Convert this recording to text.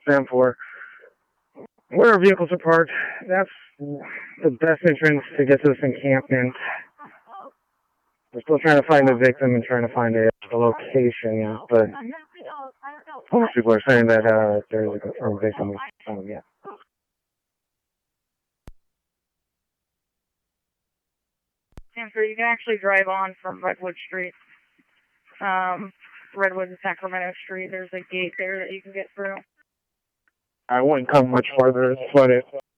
Sam 4. Where our vehicles are parked, that's the best entrance to get to this encampment. We're still trying to find the victim and trying to find a location, but most people are saying that there's a confirmed victim was found yet. Answer, you can actually drive on from Redwood Street. Redwood and Sacramento Street, there's a gate there that you can get through. I wouldn't come much farther, it's flooded.